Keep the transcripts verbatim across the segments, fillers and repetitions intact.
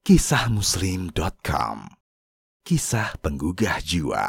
Kisah Muslim titik com. Kisah penggugah jiwa.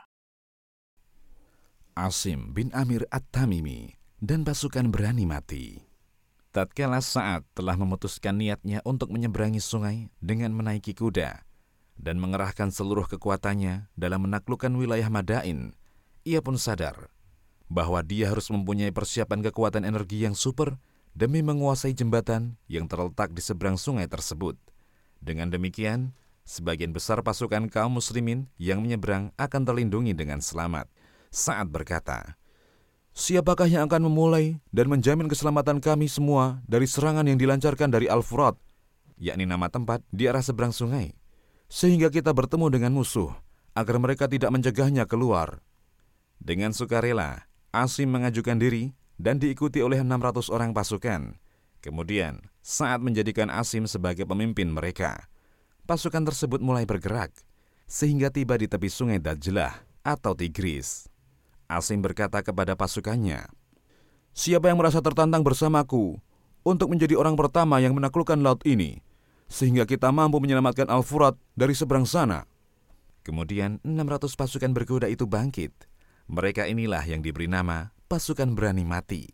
Asim bin Amir At-Tamimi dan pasukan berani mati. Tatkala Sa'ad telah memutuskan niatnya untuk menyeberangi sungai dengan menaiki kuda dan mengerahkan seluruh kekuatannya dalam menaklukkan wilayah Madain, ia pun sadar bahwa dia harus mempunyai persiapan kekuatan energi yang super demi menguasai jembatan yang terletak di seberang sungai tersebut. Dengan demikian, sebagian besar pasukan kaum muslimin yang menyeberang akan terlindungi dengan selamat. Sa'ad berkata, "Siapakah yang akan memulai dan menjamin keselamatan kami semua dari serangan yang dilancarkan dari Al-Furat," yakni nama tempat di arah seberang sungai, "sehingga kita bertemu dengan musuh, agar mereka tidak mencegahnya keluar." Dengan sukarela, Asim mengajukan diri dan diikuti oleh enam ratus orang pasukan. Kemudian, Sa'ad menjadikan Asim sebagai pemimpin mereka. Pasukan tersebut mulai bergerak, sehingga tiba di tepi sungai Dajlah atau Tigris. Asim berkata kepada pasukannya, "Siapa yang merasa tertantang bersamaku untuk menjadi orang pertama yang menaklukkan laut ini, sehingga kita mampu menyelamatkan Al-Furat dari seberang sana?" Kemudian enam ratus pasukan berkuda itu bangkit. Mereka inilah yang diberi nama pasukan berani mati.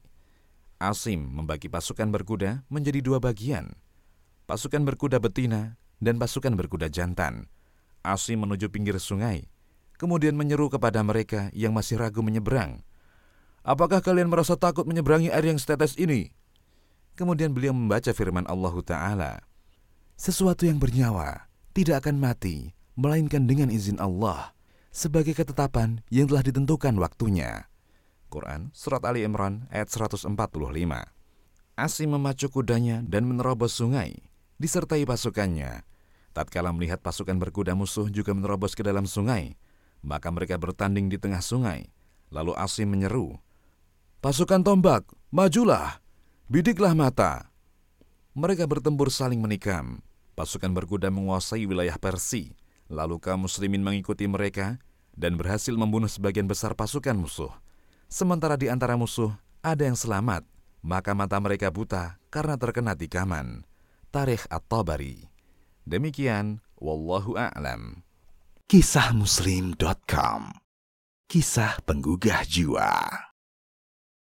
Asim membagi pasukan berkuda menjadi dua bagian, pasukan berkuda betina dan pasukan berkuda jantan. Asim menuju pinggir sungai, kemudian menyeru kepada mereka yang masih ragu menyeberang, "Apakah kalian merasa takut menyeberangi air yang setetes ini?" Kemudian beliau membaca firman Allah Ta'ala, "Sesuatu yang bernyawa tidak akan mati, melainkan dengan izin Allah, sebagai ketetapan yang telah ditentukan waktunya." Quran Surat Ali Imran ayat seratus empat puluh lima. Asim memacu kudanya dan menerobos sungai, disertai pasukannya. Tatkala melihat pasukan berkuda musuh juga menerobos ke dalam sungai, maka mereka bertanding di tengah sungai. Lalu Asim menyeru, "Pasukan tombak, majulah, bidiklah mata." Mereka bertempur saling menikam. Pasukan berkuda menguasai wilayah Persia. Lalu kaum muslimin mengikuti mereka dan berhasil membunuh sebagian besar pasukan musuh. Sementara di antara musuh ada yang selamat, maka mata mereka buta karena terkena tikaman. Tarikh At-Tabari. Demikian, wallahu a'lam. Kisah Muslim titik com. Kisah penggugah jiwa.